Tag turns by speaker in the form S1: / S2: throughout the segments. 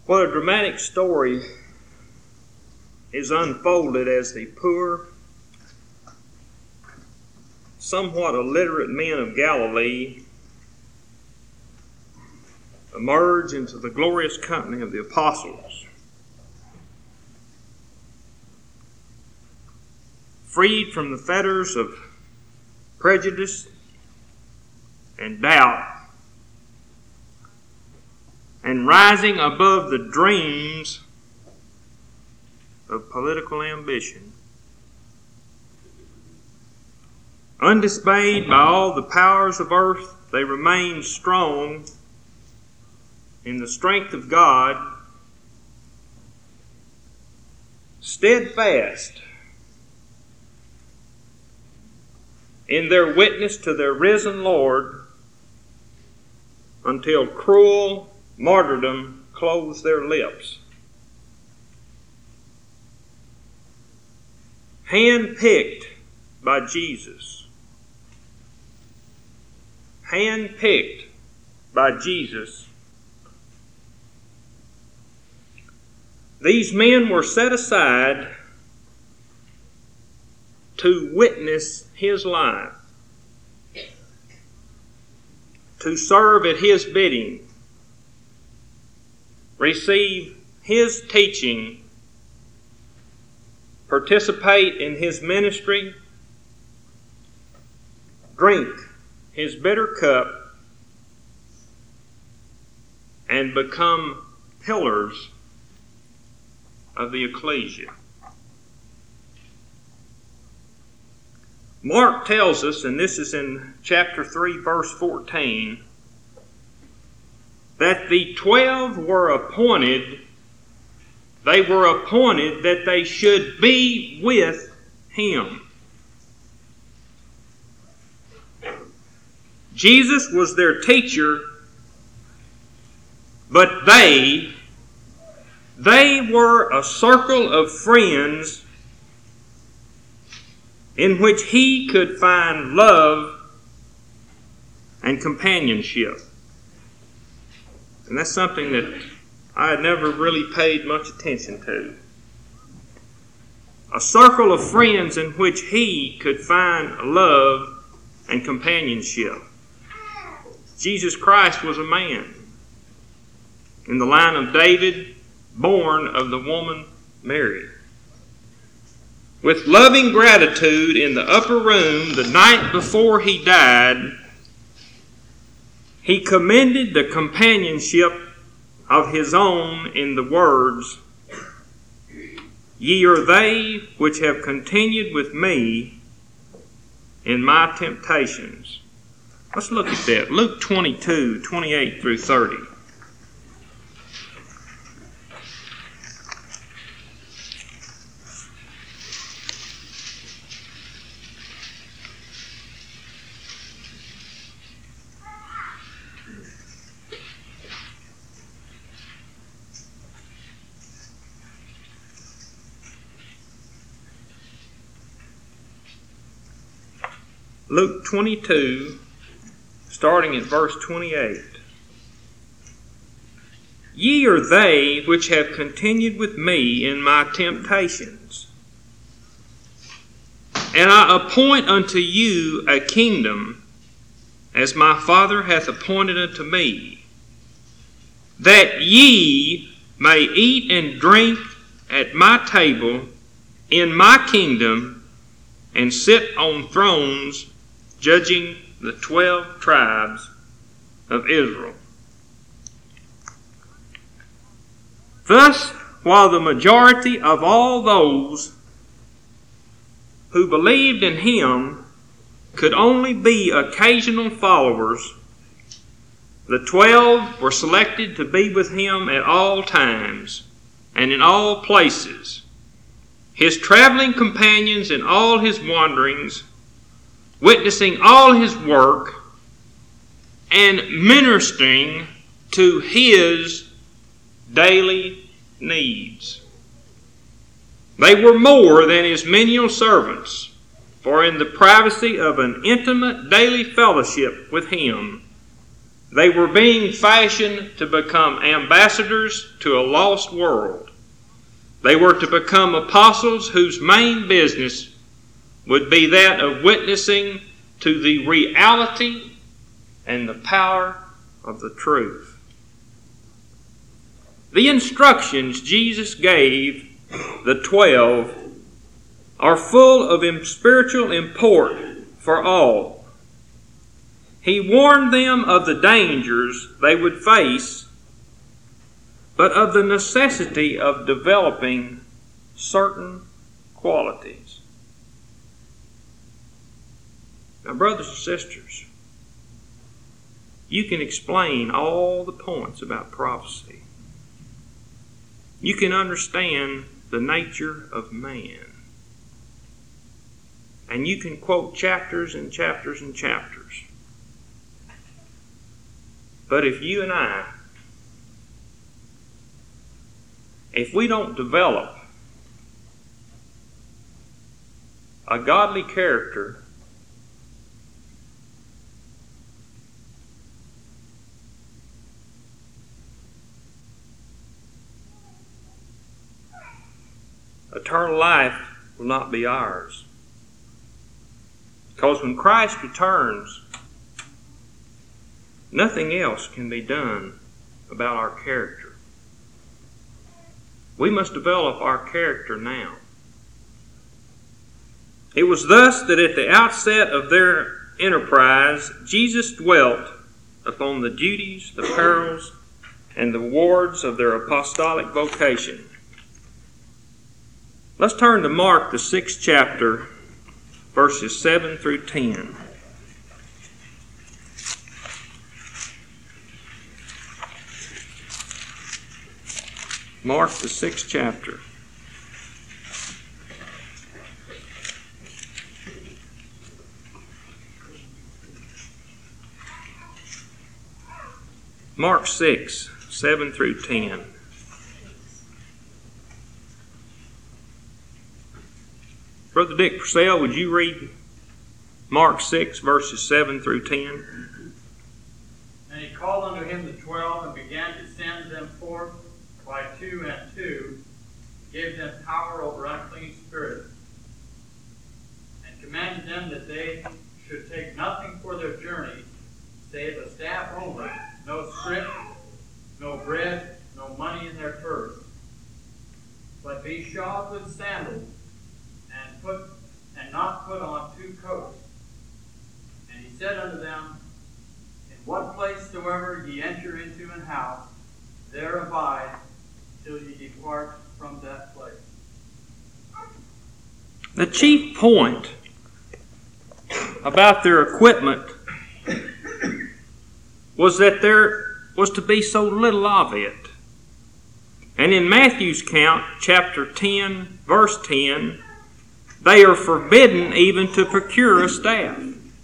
S1: What a dramatic story is unfolded as the poor, somewhat illiterate men of Galilee emerge into the glorious company of the apostles. Freed from the fetters of prejudice and doubt, and rising above the dreams of political ambition. Undismayed by all the powers of earth, they remain strong in the strength of God, steadfast in their witness to their risen Lord, until cruel martyrdom closed their lips. Hand-picked by Jesus. Hand-picked by Jesus. These men were set aside to witness His life, to serve at His bidding, receive His teaching, participate in His ministry, drink His bitter cup, and become pillars of the ecclesia. Mark tells us, and this is in chapter 3, verse 14, that the 12 were appointed. They were appointed that they should be with Him. Jesus was their teacher, but they were a circle of friends in which He could find love and companionship. And that's something that I had never really paid much attention to. A circle of friends in which He could find love and companionship. Jesus Christ was a man in the line of David, born of the woman Mary. With loving gratitude in the upper room the night before He died, He commended the companionship of His own in the words, "Ye are they which have continued with me in my temptations." Let's look at that. Luke 22, 28 through 30. Luke 22, starting at verse 28. Ye are they which have continued with me in my temptations. And I appoint unto you a kingdom, as my Father hath appointed unto me, that ye may eat and drink at my table in my kingdom, and sit on thrones judging the 12 tribes of Israel. Thus, while the majority of all those who believed in Him could only be occasional followers, the 12 were selected to be with Him at all times and in all places, His traveling companions in all His wanderings, witnessing all His work, and ministering to His daily needs. They were more than His menial servants, for in the privacy of an intimate daily fellowship with Him, They were being fashioned to become ambassadors to a lost world. They were to become apostles whose main business would be that of witnessing to the reality and the power of the truth. The instructions Jesus gave the 12 are full of spiritual import for all. He warned them of the dangers they would face, but of the necessity of developing certain qualities. Now, brothers and sisters, you can explain all the points about prophecy. You can understand the nature of man. And you can quote chapters and chapters and chapters. But if you and I, if we don't develop a godly character, eternal life will not be ours. Because when Christ returns, nothing else can be done about our character. We must develop our character now. It was thus that at the outset of their enterprise, Jesus dwelt upon the duties, the perils, and the rewards of their apostolic vocation. Let's turn to Mark, the 6th chapter, verses 7 through 10. Mark, the 6th chapter. Mark 6, 7 through 10. Brother Dick Purcell, would you read Mark 6, verses 7 through 10?
S2: And he called unto him the 12, and began to send them forth by 2 and 2, gave them power over unclean spirits, and commanded them that they should take nothing for their journey, save a staff only, no scrip, no bread, no money in their purse, but be shod with sandals, and not put on 2 coats. And he said unto them, In what place soever ye enter into an house, there abide till ye depart from that place.
S1: The chief point about their equipment was that there was to be so little of it. And in Matthew's count, chapter 10, verse 10, they are forbidden even to procure a staff.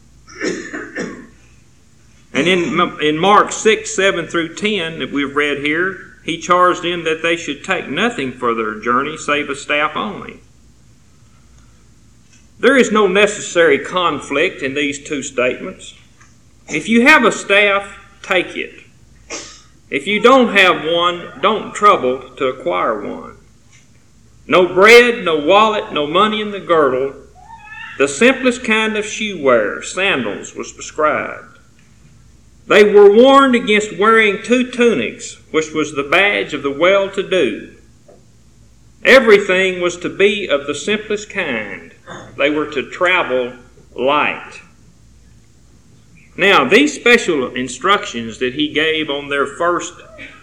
S1: And in Mark 6, 7 through 10 that we've read here, he charged them that they should take nothing for their journey save a staff only. There is no necessary conflict in these two statements. If you have a staff, take it. If you don't have one, don't trouble to acquire one. No bread, no wallet, no money in the girdle. The simplest kind of shoe wear, sandals, was prescribed. They were warned against wearing 2 tunics, which was the badge of the well-to-do. Everything was to be of the simplest kind. They were to travel light. Now, these special instructions that he gave on their first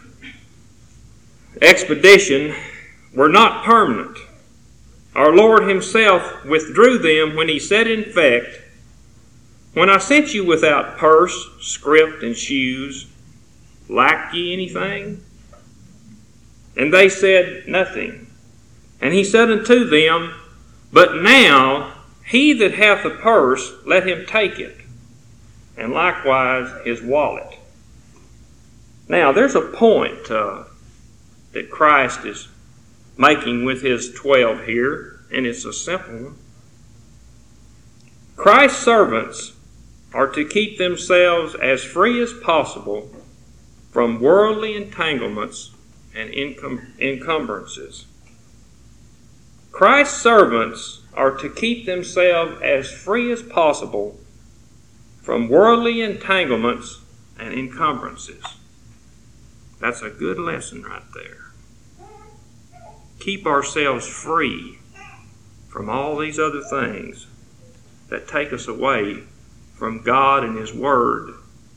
S1: expedition were not permanent. Our Lord himself withdrew them when he said, in fact, When I sent you without purse, scrip, and shoes, lacked ye anything? And they said, Nothing. And he said unto them, But now he that hath a purse, let him take it, and likewise his wallet. Now, there's a point that Christ is making with his 12 here, and it's a simple one. Christ's servants are to keep themselves as free as possible from worldly entanglements and encumbrances. Christ's servants are to keep themselves as free as possible from worldly entanglements and encumbrances. That's a good lesson right there. Keep ourselves free from all these other things that take us away from God and His Word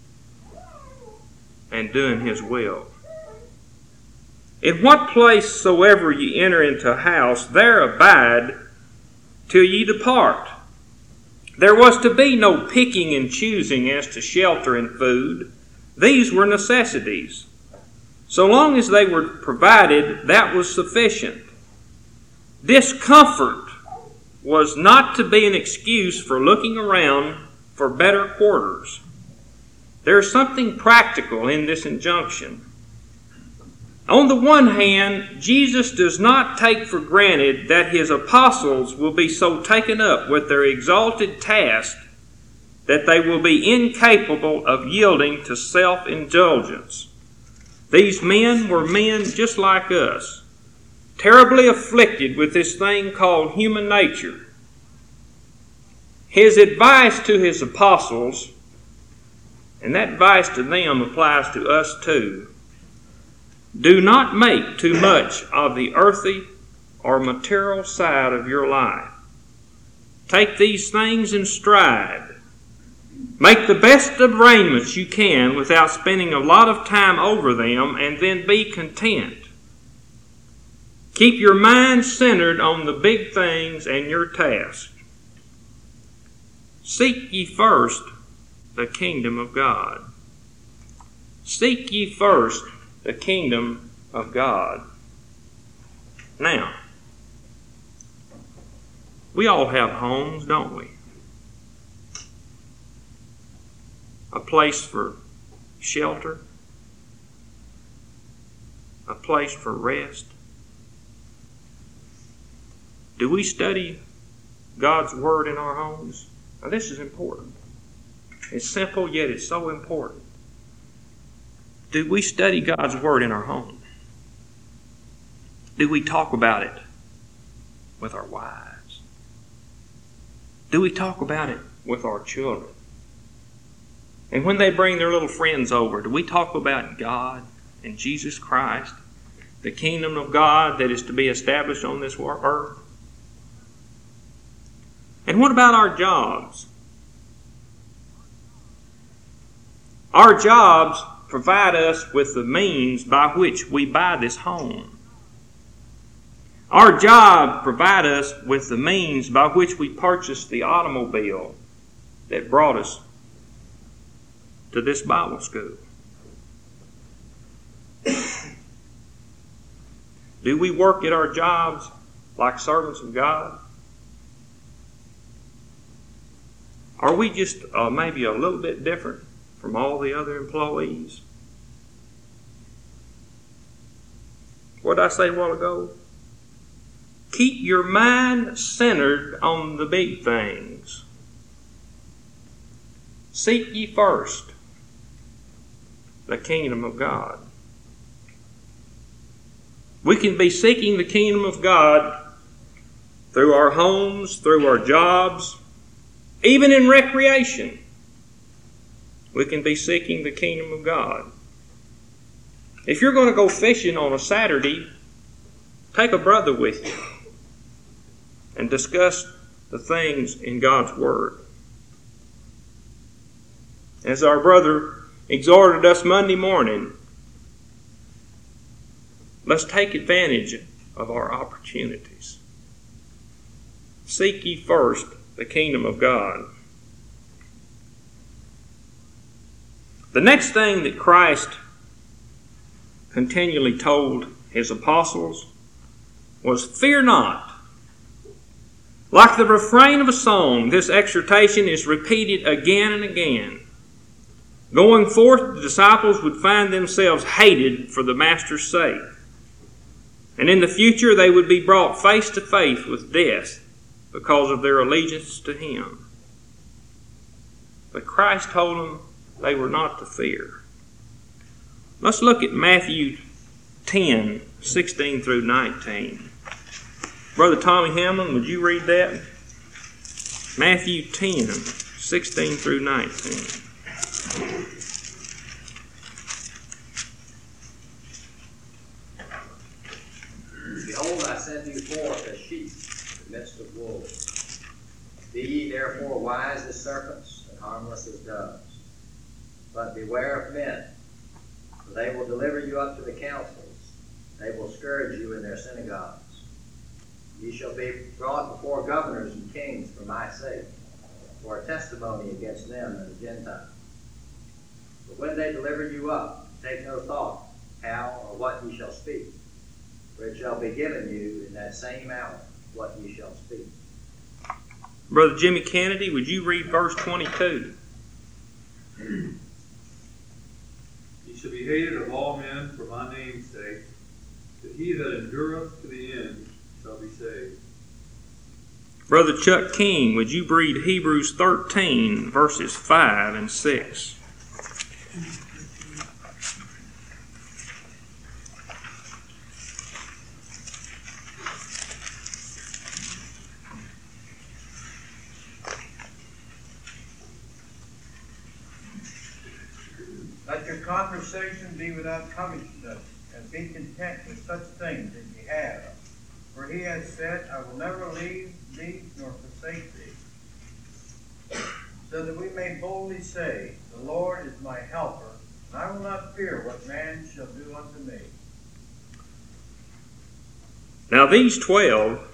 S1: and doing His will. In what place soever ye enter into a house, there abide till ye depart. There was to be no picking and choosing as to shelter and food. These were necessities. So long as they were provided, that was sufficient. Discomfort was not to be an excuse for looking around for better quarters. There is something practical in this injunction. On the one hand, Jesus does not take for granted that His apostles will be so taken up with their exalted task that they will be incapable of yielding to self-indulgence. These men were men just like us, terribly afflicted with this thing called human nature. His advice to His apostles, and that advice to them applies to us too, do not make too much of the earthy or material side of your life. Take these things in stride. Make the best arrangements you can without spending a lot of time over them, and then be content. Keep your mind centered on the big things and your task. Seek ye first the kingdom of God. Seek ye first the kingdom of God. Now, we all have homes, don't we? A place for shelter, a place for rest. Do we study God's Word in our homes? Now, this is important. It's simple, yet it's so important. Do we study God's Word in our home? Do we talk about it with our wives? Do we talk about it with our children? And when they bring their little friends over, do we talk about God and Jesus Christ, the kingdom of God that is to be established on this earth? And what about our jobs? Our jobs provide us with the means by which we buy this home. Our jobs provide us with the means by which we purchase the automobile that brought us to this Bible school. Do we work at our jobs like servants of God? Are we just maybe a little bit different from all the other employees? What did I say a while ago? Keep your mind centered on the big things. Seek ye first the kingdom of God. We can be seeking the kingdom of God through our homes, through our jobs, even in recreation. We can be seeking the kingdom of God. If you're going to go fishing on a Saturday, take a brother with you and discuss the things in God's Word. As our brother exhorted us Monday morning, let's take advantage of our opportunities. Seek ye first the kingdom of God. The next thing that Christ continually told His apostles was, fear not. Like the refrain of a song, this exhortation is repeated again and again. Going forth, the disciples would find themselves hated for the Master's sake. And in the future, they would be brought face to face with death because of their allegiance to Him. But Christ told them they were not to fear. Let's look at Matthew 10, 16 through 19. Brother Tommy Hamlin, would you read that? Matthew 10, 16 through 19.
S3: Behold, I send you forth as sheep in the midst of wolves. Be ye therefore wise as serpents and harmless as doves. But beware of men, for they will deliver you up to the councils. They will scourge you in their synagogues. Ye shall be brought before governors and kings for my sake, for a testimony against them and the Gentiles. But when they deliver you up, take no thought how or what ye shall speak, for it shall be given you in that same hour what ye shall speak.
S1: Brother Jimmy Kennedy, would you read verse 22?
S4: Ye shall be hated of all men for my name's sake, but he that endureth to the end shall be saved.
S1: Brother Chuck King, would you read Hebrews 13, verses 5 and 6?
S5: Let your conversation be without covetousness, and be content with such things as ye have. For he has said, I will never leave thee nor forsake thee. So that we may boldly say, the Lord is my helper, and I will not fear what man shall do unto me.
S1: Now these 12,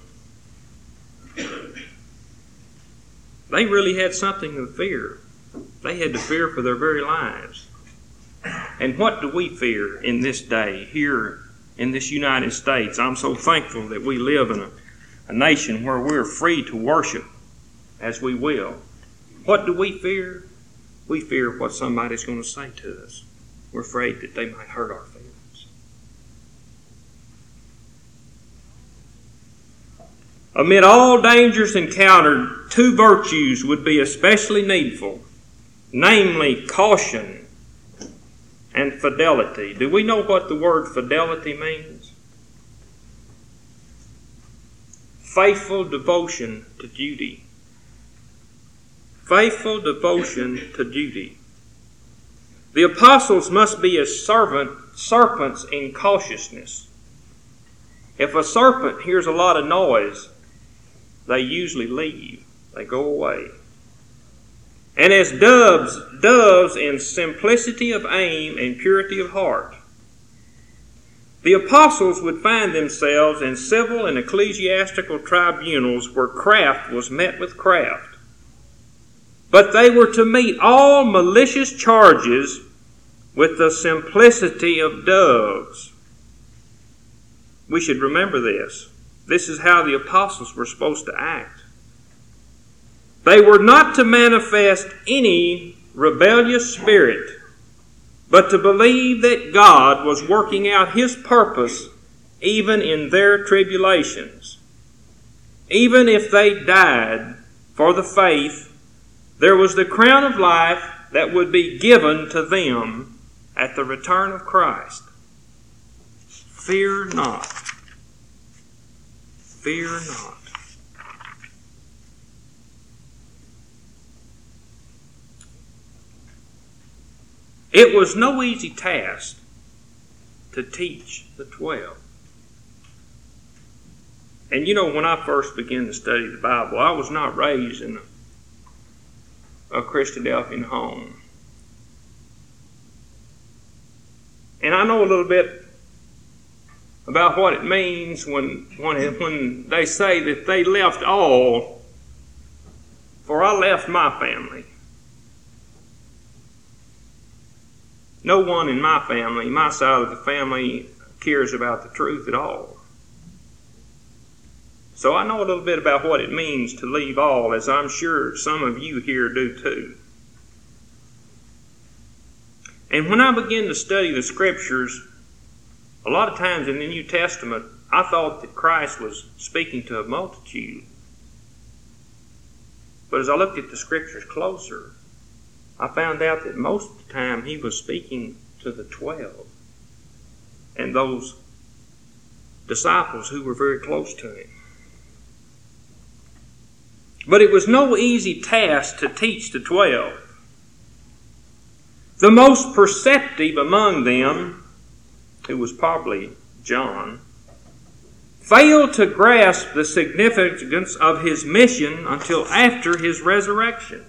S1: they really had something to fear. They had to fear for their very lives. And what do we fear in this day here in this United States? I'm so thankful that we live in a nation where we're free to worship as we will. What do we fear? We fear what somebody's going to say to us. We're afraid that they might hurt our feelings. Amid all dangers encountered, 2 virtues would be especially needful, namely caution and fidelity. Do we know what the word fidelity means? Faithful devotion to duty. Faithful devotion to duty. The apostles must be as serpents in cautiousness. If a serpent hears a lot of noise, they usually leave. They go away. And as doves in simplicity of aim and purity of heart. The apostles would find themselves in civil and ecclesiastical tribunals where craft was met with craft. But they were to meet all malicious charges with the simplicity of doves. We should remember this. This is how the apostles were supposed to act. They were not to manifest any rebellious spirit, but to believe that God was working out His purpose even in their tribulations. Even if they died for the faith, there was the crown of life that would be given to them at the return of Christ. Fear not. Fear not. It was no easy task to teach the 12. And you know, when I first began to study the Bible, I was not raised in a Christadelphian home. And I know a little bit about what it means when they say that they left all, for I left my family. No one in my family, my side of the family, cares about the truth at all. So I know a little bit about what it means to leave all, as I'm sure some of you here do too. And when I began to study the Scriptures, a lot of times in the New Testament, I thought that Christ was speaking to a multitude. But as I looked at the Scriptures closer, I found out that most of the time he was speaking to the 12 and those disciples who were very close to him. But it was no easy task to teach the 12. The most perceptive among them, who was probably John, failed to grasp the significance of his mission until after his resurrection.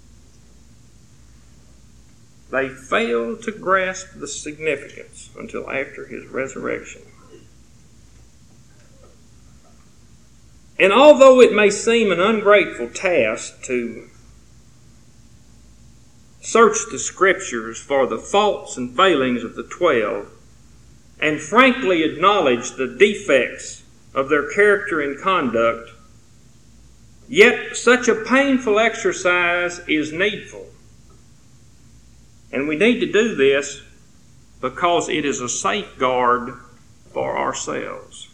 S1: They failed to grasp the significance until after his resurrection. And although it may seem an ungrateful task to search the Scriptures for the faults and failings of the 12, and frankly acknowledge the defects of their character and conduct, yet such a painful exercise is needful. And we need to do this because it is a safeguard for ourselves.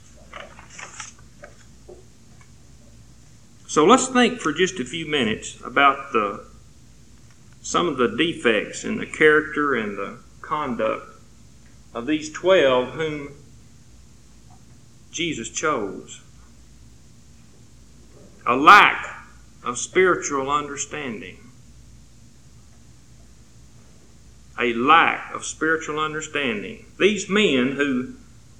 S1: So let's think for just a few minutes about some of the defects in the character and the conduct of these 12 whom Jesus chose. A lack of spiritual understanding. A lack of spiritual understanding. These men who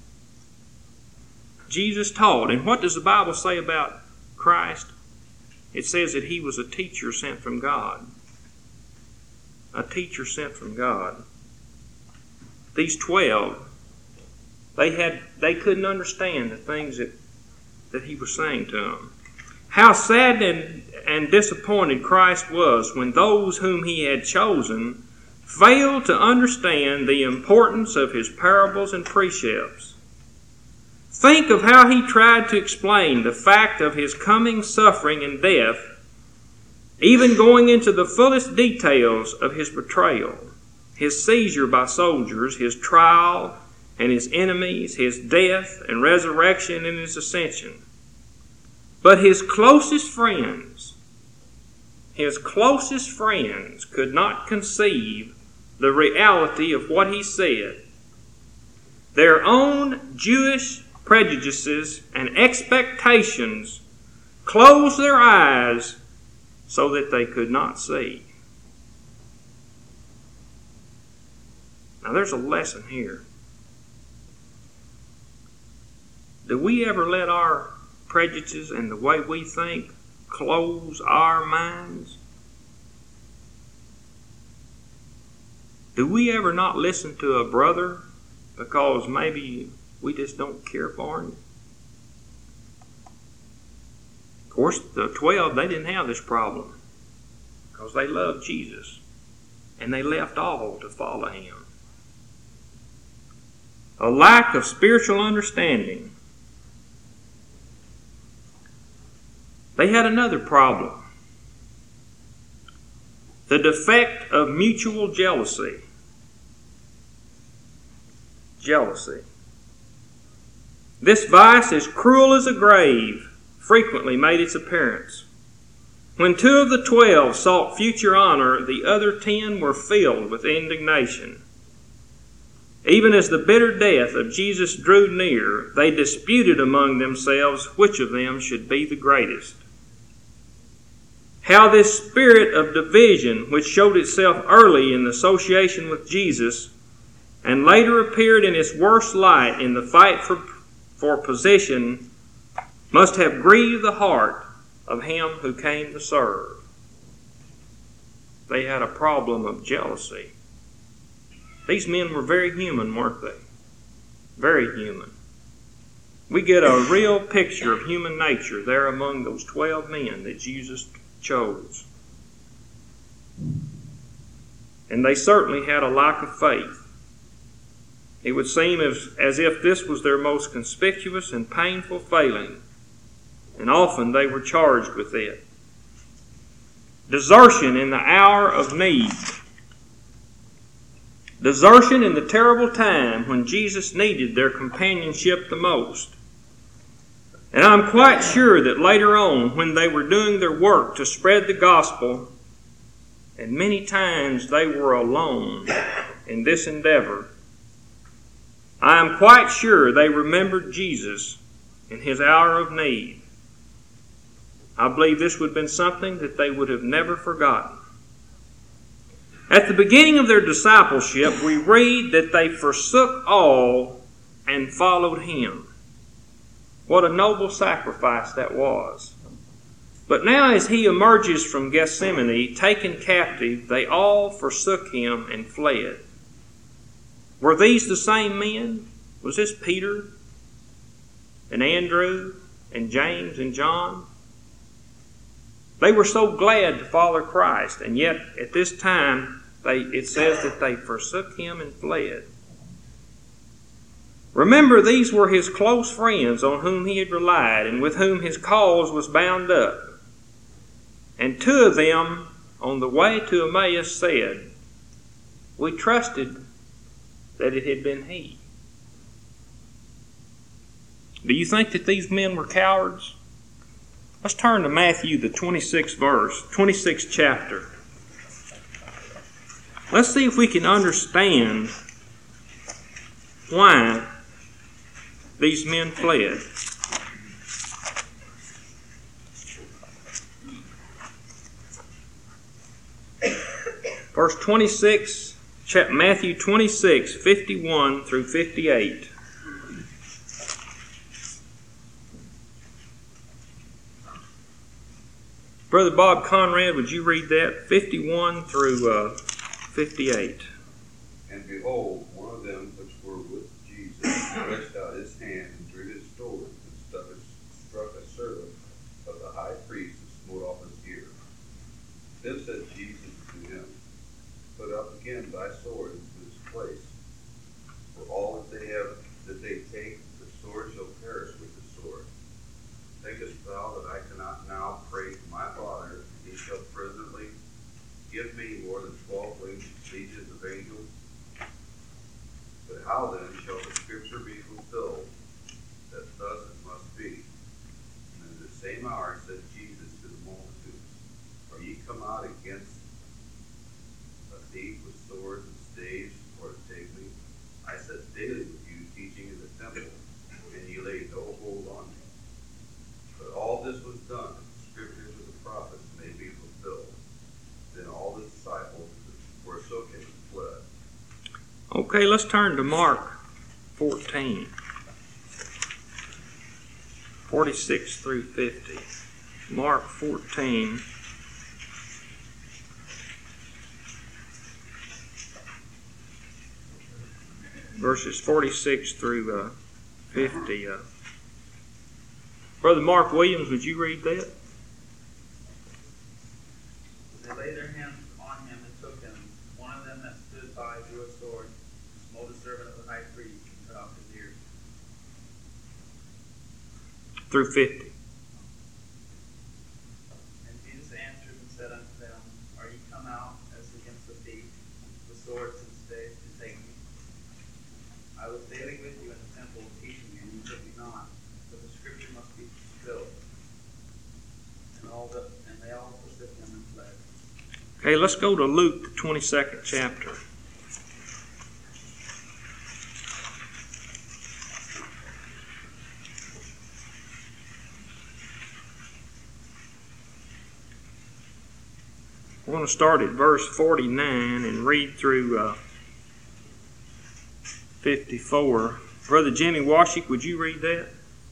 S1: Jesus taught, and what does the Bible say about Christ? It says that he was a teacher sent from God. A teacher sent from God. These 12, they couldn't understand the things that he was saying to them. How sad and disappointed Christ was when those whom he had chosen failed to understand the importance of his parables and precepts. Think of how he tried to explain the fact of his coming suffering and death, even going into the fullest details of his betrayal, his seizure by soldiers, his trial and his enemies, his death and resurrection and his ascension. But his closest friends could not conceive the reality of what he said. Their own Jewish prejudices and expectations closed their eyes so that they could not see. Now there's a lesson here. Do we ever let our prejudices and the way we think close our minds? Do we ever not listen to a brother because maybe we just don't care for him? Of course, the 12, they didn't have this problem because they loved Jesus and they left all to follow him. A lack of spiritual understanding. They had another problem. The defect of mutual jealousy. Jealousy. This vice, as cruel as a grave, frequently made its appearance. When 2 of the 12 sought future honor, the other 10 were filled with indignation. Even as the bitter death of Jesus drew near, they disputed among themselves which of them should be the greatest. How this spirit of division, which showed itself early in the association with Jesus and later appeared in its worst light in the fight for position, must have grieved the heart of him who came to serve. They had a problem of jealousy. These men were very human, weren't they? Very human. We get a real picture of human nature there among those 12 men that Jesus chose. And they certainly had a lack of faith. It would seem as if this was their most conspicuous and painful failing, and often they were charged with it. Desertion in the hour of need. Desertion in the terrible time when Jesus needed their companionship the most. And I'm quite sure that later on, when they were doing their work to spread the gospel and many times they were alone in this endeavor, I am quite sure they remembered Jesus in his hour of need. I believe this would have been something that they would have never forgotten. At the beginning of their discipleship, we read that they forsook all and followed him. What a noble sacrifice that was. But now as he emerges from Gethsemane, taken captive, they all forsook him and fled. Were these the same men? Was this Peter and Andrew and James and John? They were so glad to follow Christ, and yet at this time it says that they forsook him and fled. Remember, these were his close friends on whom he had relied and with whom his cause was bound up. And two of them on the way to Emmaus said, "We trusted that it had been he." Do you think that these men were cowards? Let's turn to Matthew, the 26th chapter. Let's see if we can understand why these men fled. Verse 26, Matthew 26, 51 through 58. Brother Bob Conrad, would you read that? 51 through 58.
S6: And behold, one of them which were with Jesus stretched out his hand and drew his sword and struck a servant of the high priest and smote off his ear. Then said Jesus to him, Put up again thy sword into its place. For all that they take, the sword shall perish with the sword. Thinkest thou that I cannot now pray to my Father, and he shall presently give me more than 12 winged legions of angels? But how then shall the scripture be fulfilled, that thus it must be? And in the same hour said Jesus to the multitudes, Are ye come out against a thief with swords and staves, or to take me? I sat daily with you teaching in the temple, and ye laid no hold on me. But all this was done, that the scriptures of the prophets may be fulfilled. Then all the disciples forsook him and fled.
S1: Okay, let's turn to Mark 14, 46 through 50. Mark 14, verses 46 through 50. Brother Mark Williams, would you read that?
S2: They laid their hands on him and took him. One of them that stood by drew a sword, and smote a servant of the high priest, and cut off his ear.
S1: Through 50.
S2: And Jesus answered and said unto them, Are ye come out as against a thief, with swords and staves to take me? I was daily with you in the temple teaching, and you took me not. But the scripture must be fulfilled. And they all forsook him and fled.
S1: Okay, let's go to Luke, the 22nd chapter. We're going to start at verse 49 and read through 54. Brother Jimmy Washick, would you read that?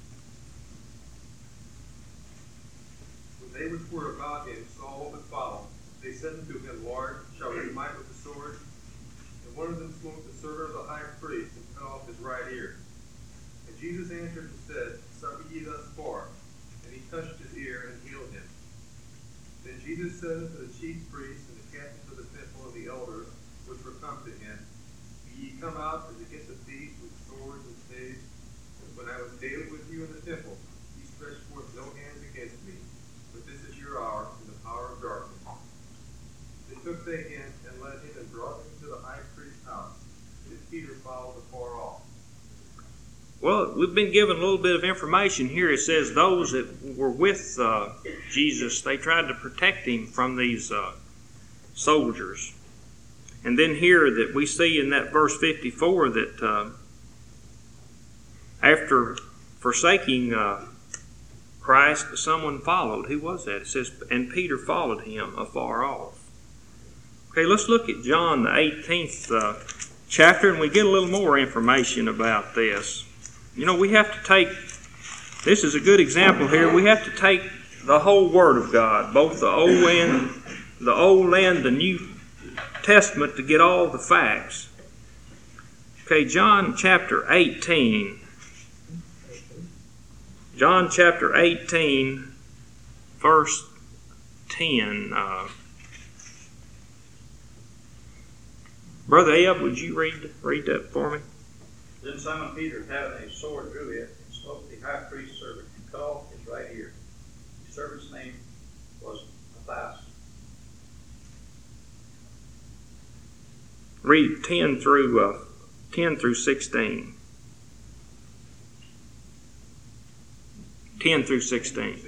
S4: When they which were about him saw what would follow, they said unto him, Lord, shall we smite with the sword? And one of them smote the servant of the high priest and cut off his right ear. And Jesus answered and said, Suffer ye thus far. And he touched his ear and healed him. Then Jesus said unto the chief priests and the captains of the temple and the elders which were come to him, Be ye come out as against a thief with swords and staves? When I was daily with you in the temple, ye stretched forth no hands against me. But this is your hour and the power of darkness. Then took they him and led him and brought him to the high priest's house. And Peter followed afar off.
S1: Well, we've been given a little bit of information here. It says those that were with Jesus, they tried to protect him from these soldiers. And then here that we see in that verse 54 that after forsaking Christ, someone followed. Who was that? It says, and Peter followed him afar off. Okay, let's look at John the 18th chapter, and we get a little more information about this. You know, we have to take, this is a good example here, we have to take the whole Word of God, both the Old and the New Testament, to get all the facts. Okay, John chapter 18. John chapter 18, verse 10. Brother Ebb, would you read that for me?
S7: Then Simon Peter, having a sword, drew it, and smote the high priest's servant, and cut off his right ear. The servant's name was Matthias.
S1: Read 10 through 16. 10 through 16.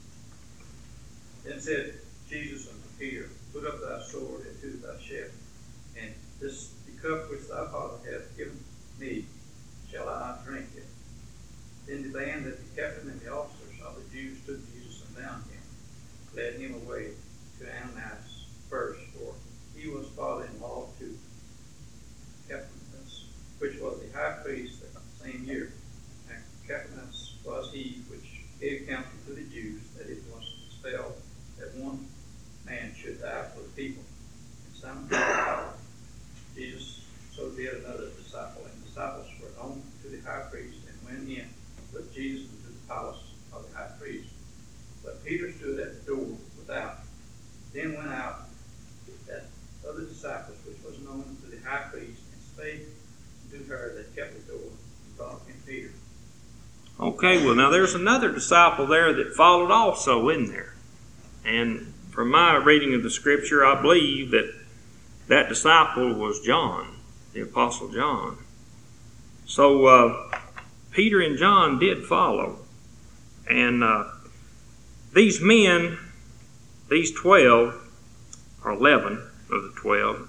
S7: Then said Jesus unto Peter, Put up thy sword into thy sheath, and the cup which thy Father hath given me, shall I not drink it? Then the band that the captain and the officers of the Jews took Jesus and bound him, led him away to Ananias first, for he was father-in-law to Caponius, which was the high priest that same year. And Caponius was he which gave counsel to the Jews that it was spelled that one man should die for the people. And Simon Peter followed Jesus, so did another disciple, and disciples were known to the high priest, and went in with Jesus into the palace of the high priest. But Peter stood at the door without. Then went out that other disciples, which was known to the high priest, and spake to her that kept the door, and brought him Peter.
S1: Okay, well now there's another disciple there that followed also in there. And from my reading of the scripture, I believe that that disciple was John, the Apostle John. So Peter and John did follow. And these men, these 12, or 11 of the 12,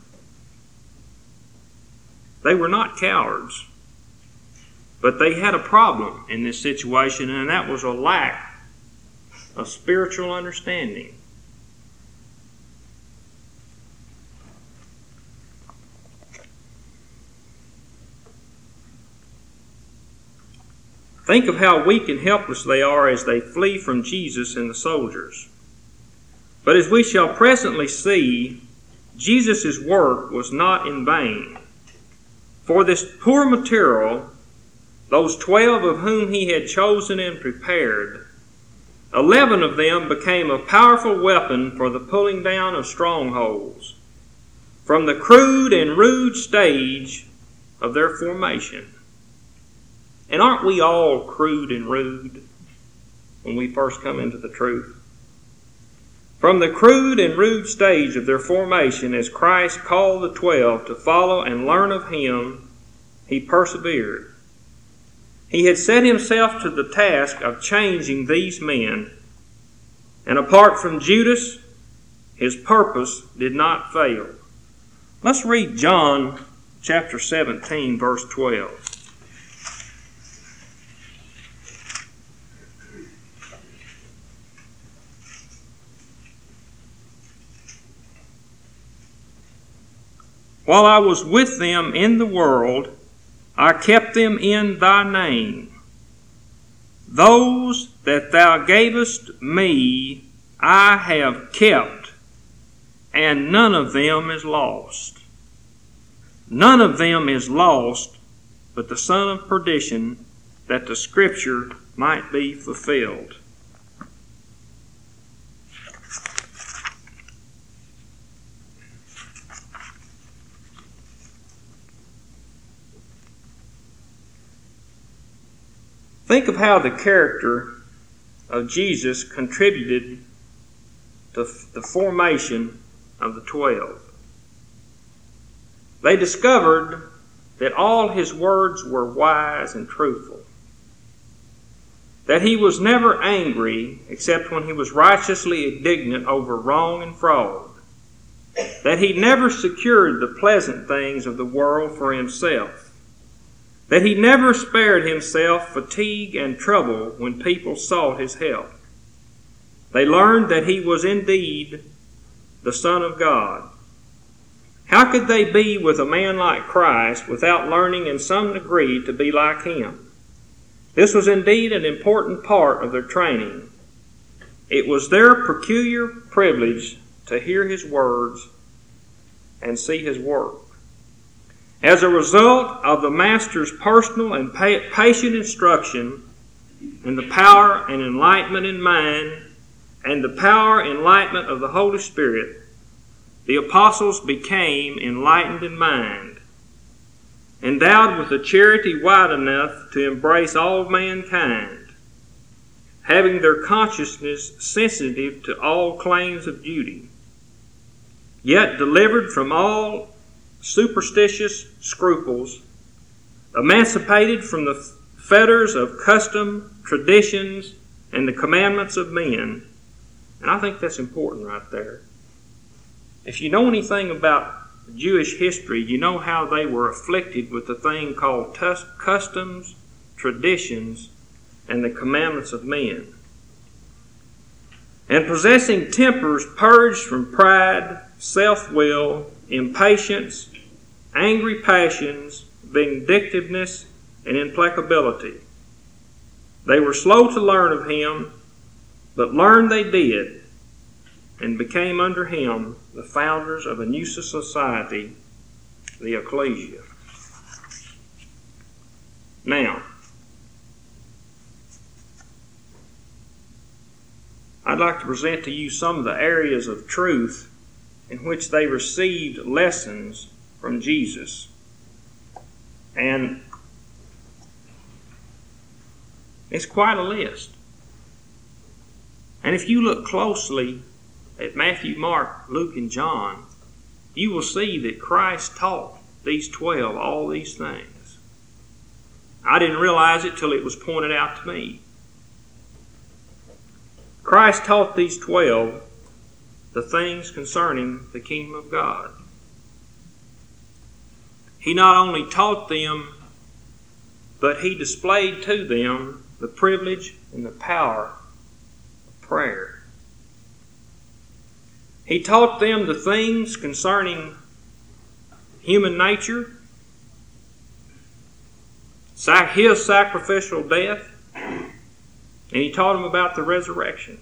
S1: they were not cowards. But they had a problem in this situation, and that was a lack of spiritual understanding. Think of how weak and helpless they are as they flee from Jesus and the soldiers. But as we shall presently see, Jesus' work was not in vain. For this poor material, those 12 of whom he had chosen and prepared, 11 of them became a powerful weapon for the pulling down of strongholds from the crude and rude stage of their formation. And aren't we all crude and rude when we first come into the truth? From the crude and rude stage of their formation, as Christ called the 12 to follow and learn of him, he persevered. He had set himself to the task of changing these men, and apart from Judas, his purpose did not fail. Let's read John chapter 17, verse 12. While I was with them in the world, I kept them in thy name. Those that thou gavest me, I have kept, and none of them is lost. None of them is lost, but the son of perdition, that the scripture might be fulfilled. Think of how the character of Jesus contributed to the formation of the 12. They discovered that all his words were wise and truthful, that he was never angry except when he was righteously indignant over wrong and fraud, that he never secured the pleasant things of the world for himself, that he never spared himself fatigue and trouble when people sought his help. They learned that he was indeed the Son of God. How could they be with a man like Christ without learning in some degree to be like him? This was indeed an important part of their training. It was their peculiar privilege to hear his words and see his work. As a result of the Master's personal and patient instruction, and the power and enlightenment in mind, and the power and enlightenment of the Holy Spirit, the apostles became enlightened in mind, endowed with a charity wide enough to embrace all mankind, having their consciousness sensitive to all claims of duty, yet delivered from all superstitious scruples, emancipated from the fetters of custom, traditions, and the commandments of men. And I think that's important right there. If you know anything about Jewish history, you know how they were afflicted with a thing called customs, traditions, and the commandments of men. And possessing tempers purged from pride, self-will, impatience, angry passions, vindictiveness, and implacability. They were slow to learn of him, but learn they did, and became under him the founders of a new society, the ecclesia. Now, I'd like to present to you some of the areas of truth in which they received lessons from Jesus. And it's quite a list. And if you look closely at Matthew, Mark, Luke, and John, you will see that Christ taught these 12 all these things. I didn't realize it till it was pointed out to me. Christ taught these 12 the things concerning the kingdom of God. He not only taught them, but he displayed to them the privilege and the power of prayer. He taught them the things concerning human nature, his sacrificial death, and he taught them about the resurrection.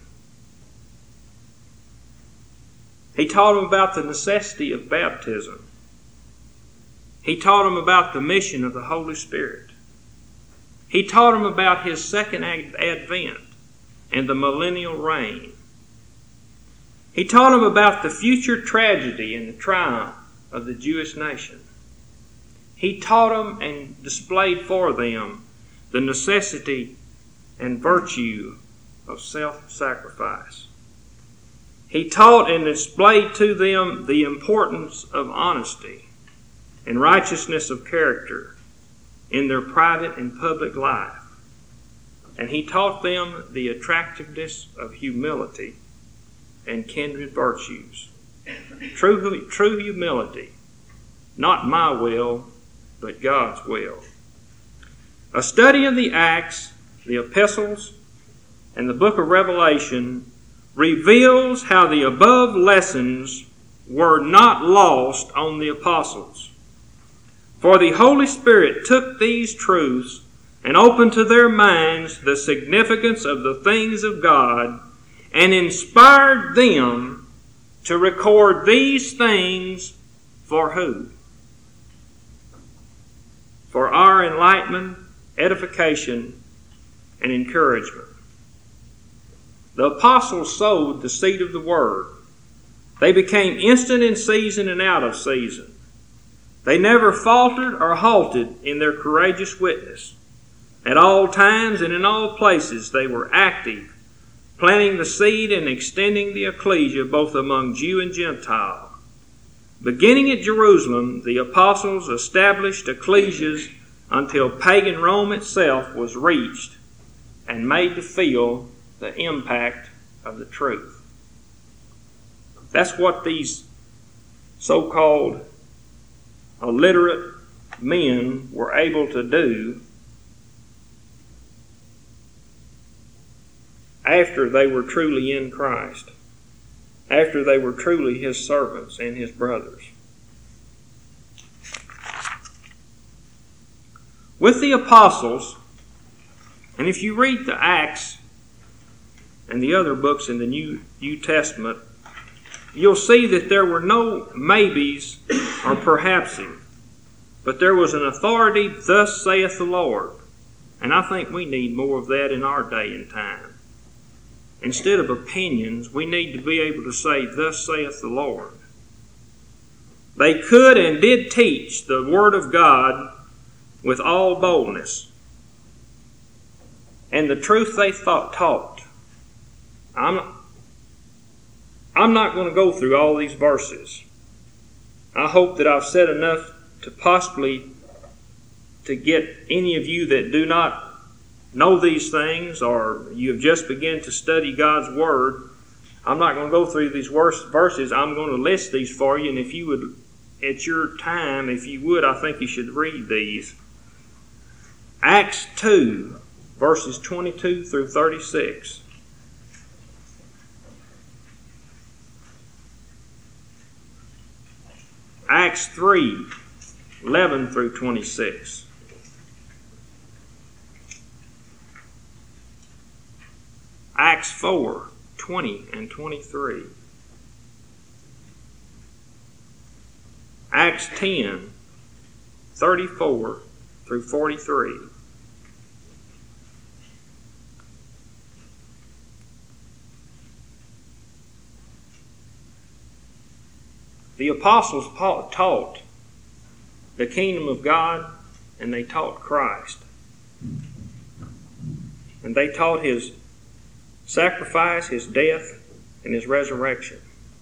S1: He taught them about the necessity of baptism. He taught them about the mission of the Holy Spirit. He taught them about his second advent and the millennial reign. He taught them about the future tragedy and the triumph of the Jewish nation. He taught them and displayed for them the necessity and virtue of self-sacrifice. He taught and displayed to them the importance of honesty and righteousness of character in their private and public life. And he taught them the attractiveness of humility and kindred virtues. True humility, not my will, but God's will. A study of the Acts, the epistles, and the book of Revelation reveals how the above lessons were not lost on the apostles. For the Holy Spirit took these truths and opened to their minds the significance of the things of God and inspired them to record these things for who? For our enlightenment, edification, and encouragement. The apostles sowed the seed of the Word. They became instant in season and out of season. They never faltered or halted in their courageous witness. At all times and in all places they were active, planting the seed and extending the ecclesia both among Jew and Gentile. Beginning at Jerusalem, the apostles established ecclesias until pagan Rome itself was reached and made to feel the impact of the truth. That's what these so-called illiterate men were able to do after they were truly in Christ, after they were truly His servants and His brothers. With the apostles, and if you read the Acts and the other books in the New Testament, you'll see that there were no maybes or perhapsing, but there was an authority, thus saith the Lord. And I think we need more of that in our day and time. Instead of opinions, we need to be able to say, thus saith the Lord. They could and did teach the Word of God with all boldness. And the truth they taught. I'm not going to go through all these verses. I hope that I've said enough to possibly to get any of you that do not know these things, or you have just begun to study God's Word. I'm not going to go through these verses. I'm going to list these for you, and if you would, at your time, if you would, I think you should read these. Acts 2, verses 22 through 36. Acts 3, 11 through 26. Acts 4, 20 and 23. Acts 10, 34 through 43. The apostles taught the kingdom of God, and they taught Christ. And they taught His sacrifice, His death, and His resurrection.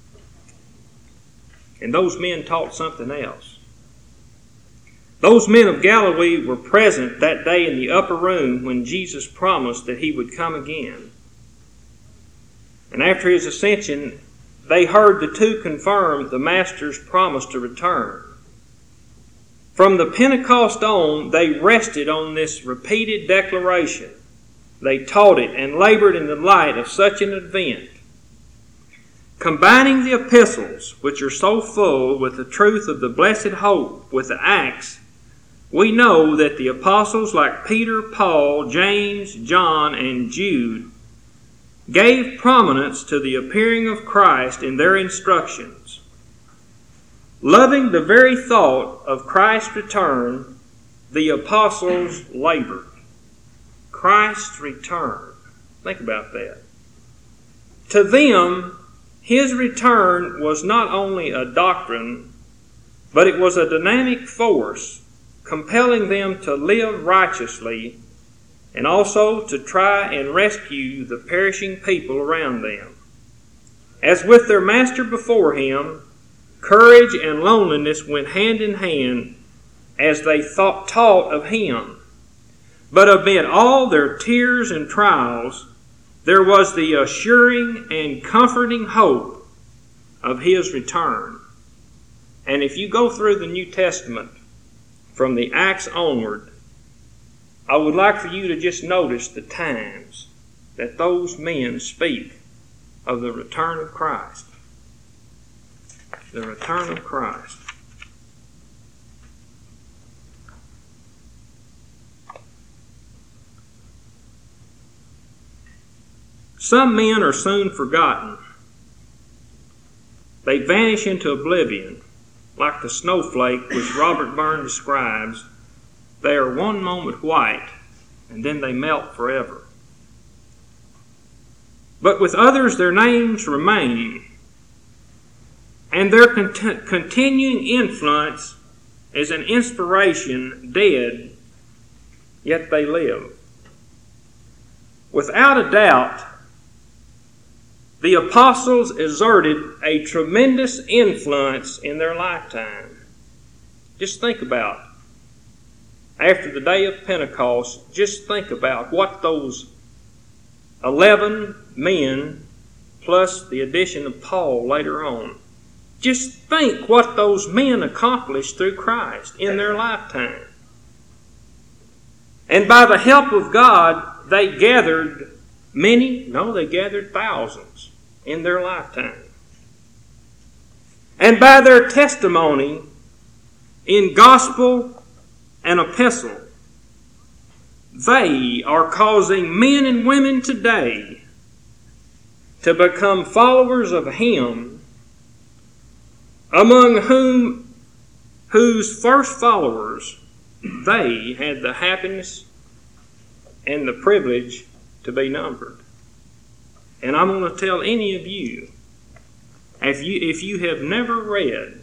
S1: And those men taught something else. Those men of Galilee were present that day in the upper room when Jesus promised that He would come again. And after His ascension, they heard the two confirm the Master's promise to return. From the Pentecost on, they rested on this repeated declaration. They taught it and labored in the light of such an event. Combining the epistles, which are so full, with the truth of the blessed hope with the Acts, we know that the apostles like Peter, Paul, James, John, and Jude gave prominence to the appearing of Christ in their instructions. Loving the very thought of Christ's return, the apostles labored. Christ's return. Think about that. To them, His return was not only a doctrine, but it was a dynamic force compelling them to live righteously and also to try and rescue the perishing people around them. As with their Master before Him, courage and loneliness went hand in hand as they taught of Him. But amid all their tears and trials, there was the assuring and comforting hope of His return. And if you go through the New Testament, from the Acts onward, I would like for you to just notice the times that those men speak of the return of Christ. The return of Christ. Some men are soon forgotten. They vanish into oblivion, like the snowflake which Robert Burns describes. They are one moment white, and then they melt forever. But with others, their names remain, and their continuing influence is an inspiration dead, yet they live. Without a doubt, the apostles exerted a tremendous influence in their lifetime. Just think about, after the day of Pentecost, just think about what those 11 men, plus the addition of Paul later on, Just think what those men accomplished through Christ in their lifetime. And by the help of God, they gathered they gathered thousands in their lifetime. And by their testimony in gospel and epistle, they are causing men and women today to become followers of Him, among whose first followers they had the happiness and the privilege to be numbered. And I'm going to tell any of you, if you have never read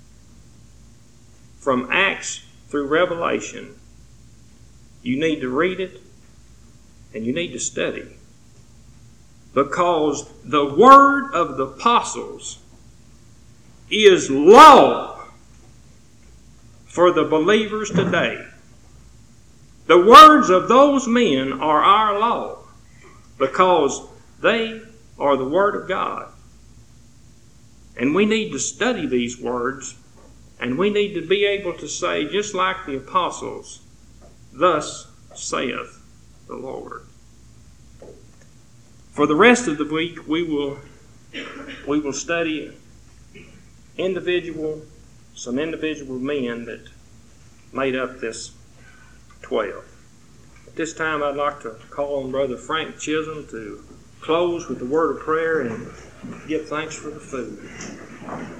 S1: from Acts through Revelation, you need to read it and you need to study. Because the word of the apostles is law for the believers today. The words of those men are our law because they are the Word of God. And we need to study these words, and we need to be able to say, just like the apostles, "Thus saith the Lord." For the rest of the week, we will study some individual men that made up this 12. At this time, I'd like to call on Brother Frank Chisholm to close with the word of prayer and give thanks for the food.